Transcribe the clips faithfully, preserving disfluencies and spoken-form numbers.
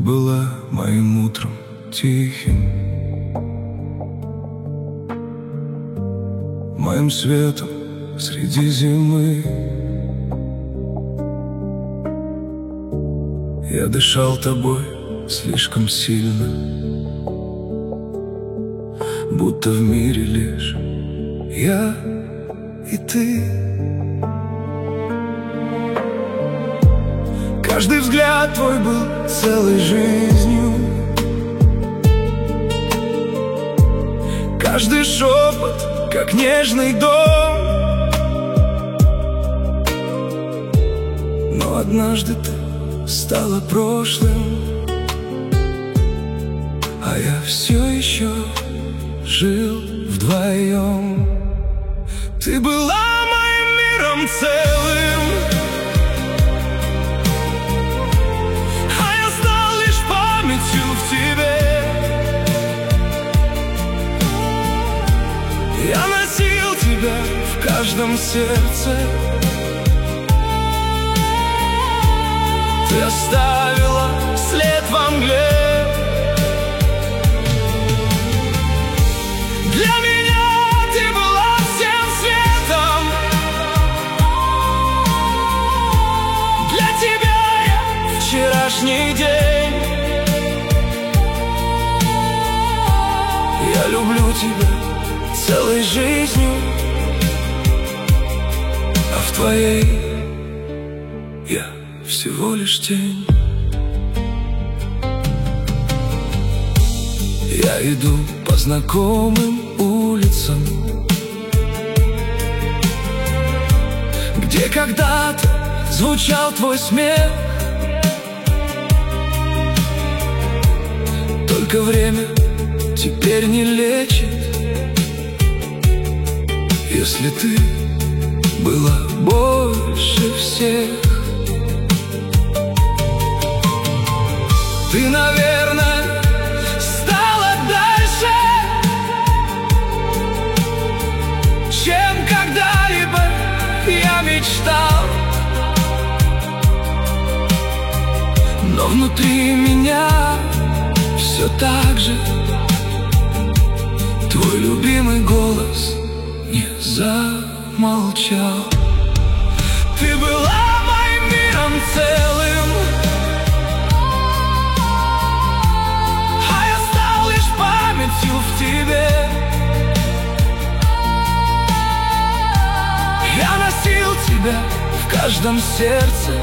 была моим утром тихим, моим светом среди зимы. Я дышал тобой слишком сильно, будто в мире лишь я и ты. Каждый взгляд твой был целой жизнью, каждый шепот, как нежный дом. Но однажды ты стала прошлым, а я все еще жил вдвоем. Ты была моим миром целым, а я стал лишь памятью в тебе. Я носил тебя в каждом сердце. Ты оставила след во мгле. Для меня ты была всем светом, для тебя я вчерашний день. Я люблю тебя целой жизнью, а в твоей я всего лишь тень. Я иду по знакомым улицам, где когда-то звучал твой смех. Только время теперь не лечит. Если ты была больше всех, ты, наверное, стала дальше, чем когда-либо я мечтал. Но внутри меня все так же твой любимый голос не замолчал. Ты была моим миром целым, а я стал лишь памятью в тебе. Я носил тебя в каждом сердце.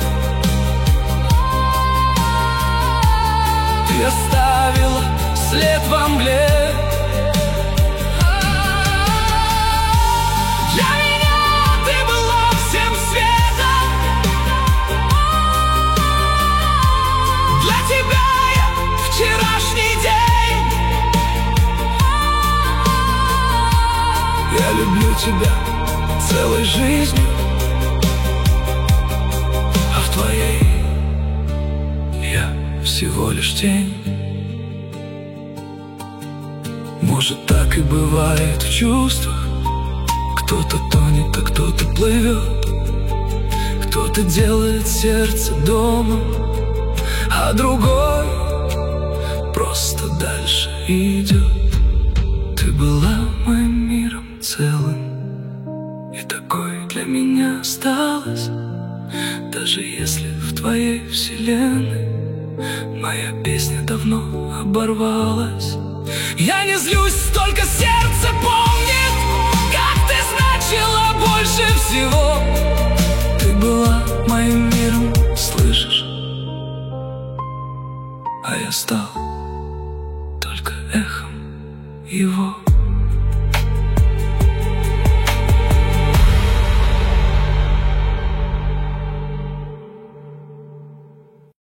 Ты оставила след во мгле. Для меня ты была всем светом, для тебя я вчерашний день. Я люблю тебя целой жизнью, а в твоей я всего лишь тень. Может, так и бывает в чувствах. Кто-то тонет, а кто-то плывет, кто-то делает сердце домом, а другой просто дальше идет. Ты была моим миром целым, и такой для меня осталась. Даже если в твоей вселенной моя песня давно оборвалась. Я не злюсь, только сердце помнит, как ты значила больше всего. Ты была моим миром, слышишь? А я стал только эхом его.